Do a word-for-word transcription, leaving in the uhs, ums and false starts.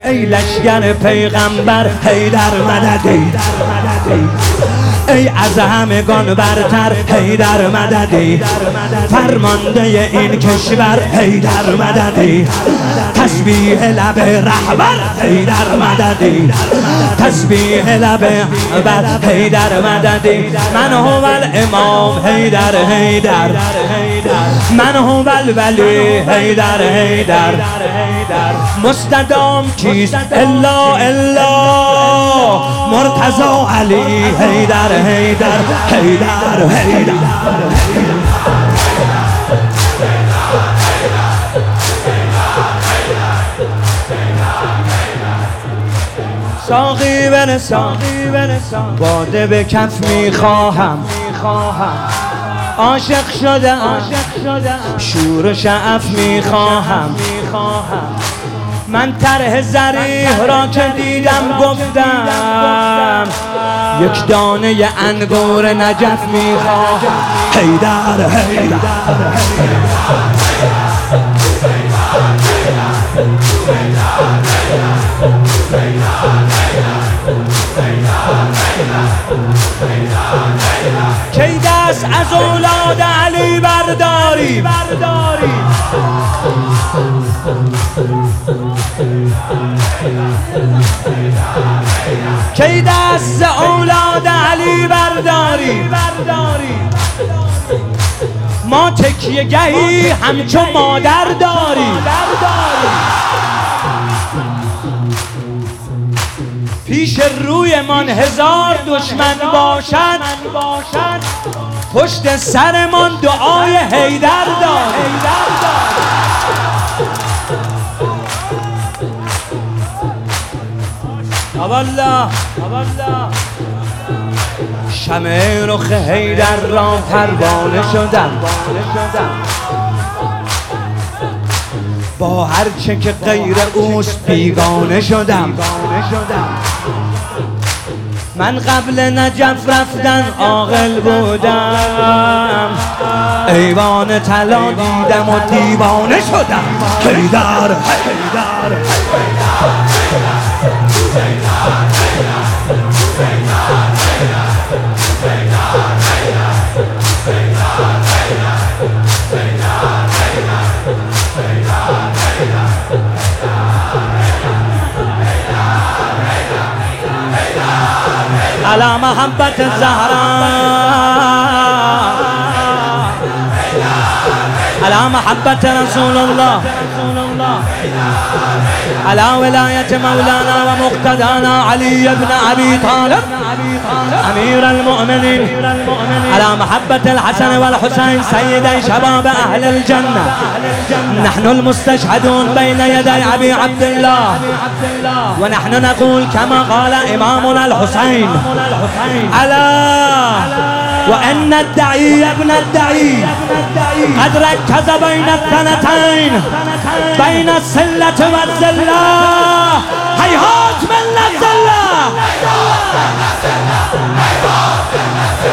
ای لشگر پیغمبر حیدر مددی، ای از همگان برتر حیدر مددی، فرمانده این کشور حیدر مددی، تسبیح لب رهبر حیدر مددی، تسبیح لب رهبر حیدر مددی. من هو الامام حیدر حیدر، من هو الولی حیدر حیدر، مستدام کیست الا الا مرتضی علی حیدر حیدر حیدر حیدر. ساقی برسان باده به کف میخواهم، عاشق شده شور و شعف میخواهم. من طرح ضریح را که دیدم گفتم یک دانه انگور نجف میخواهم. حیدر حیدر کی دست از اولاد علی برداری، کی دست اولاد علی برداری. ما تکیه گهی همچو مادر داری، پیش روی من هزار دشمن باشد، پشت سرمان دعای حیدر داری. والله شمع رخ حیدر را پروانه شدم، با هر چه که غیر اوست بیگانه شدم. من قبل نجف رفتن عاقل بودم، ایوان طلا دیدم و دیوانه شدم. حیدر حیدر على محبة الزهراء، على محبة رسول الله، على ولاية مولانا ومقتدانا علي بن أبي طالب أمير المؤمنين، على محبة الحسن والحسين سيدي شباب أهل الجنة. نحن المستشهدون بين يدي أبي عبد الله، ونحن نقول كما قال إمامنا الحسين: ألا وأن الدعي ابن الدعي قد ركز بين الثنتين، بين السلة والذلة، هيهات من الذلة.